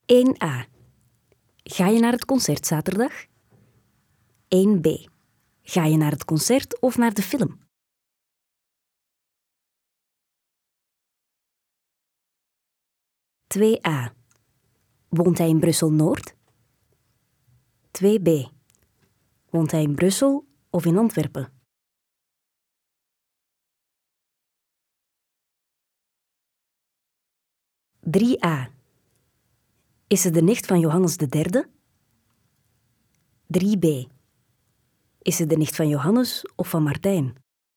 1a. Ga je naar het concert zaterdag? 1b. Ga je naar het concert of naar de film? 2a. Woont hij in Brussel-Noord? 2b. Woont hij in Brussel of in Antwerpen? 3a. Is ze de nicht van Johannes III? 3b. Is ze de nicht van Johannes of van Martijn?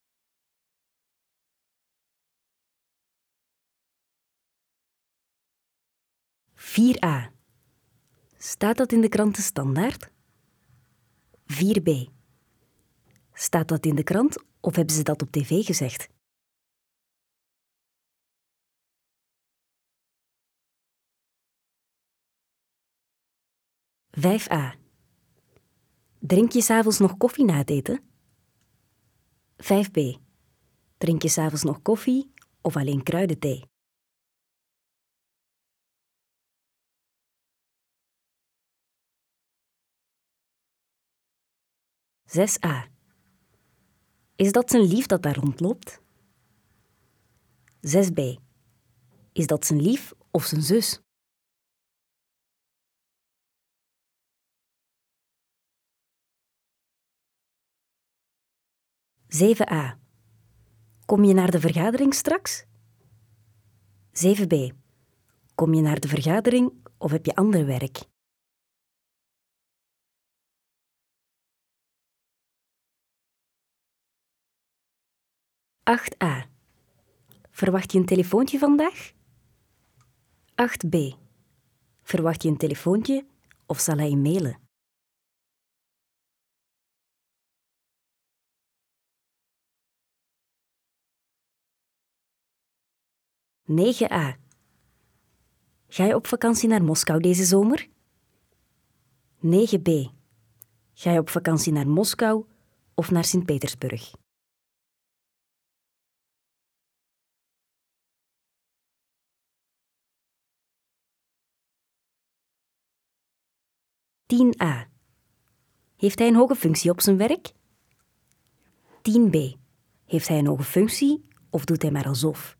4a. Staat dat in de krant De Standaard? 4b. Staat dat in de krant of hebben ze dat op tv gezegd? 5a. Drink je 's avonds nog koffie na het eten? 5b. Drink je 's avonds nog koffie of alleen kruidenthee? 6a. Is dat zijn lief dat daar rondloopt? 6b. Is dat zijn lief of zijn zus? 7a. Kom je naar de vergadering straks? 7b. Kom je naar de vergadering of heb je ander werk? 8a. Verwacht je een telefoontje vandaag? 8b. Verwacht je een telefoontje of zal hij je mailen? 9a. Ga je op vakantie naar Moskou deze zomer? 9b. Ga je op vakantie naar Moskou of naar Sint-Petersburg? 10a. Heeft hij een hoge functie op zijn werk? 10b. Heeft hij een hoge functie of doet hij maar alsof?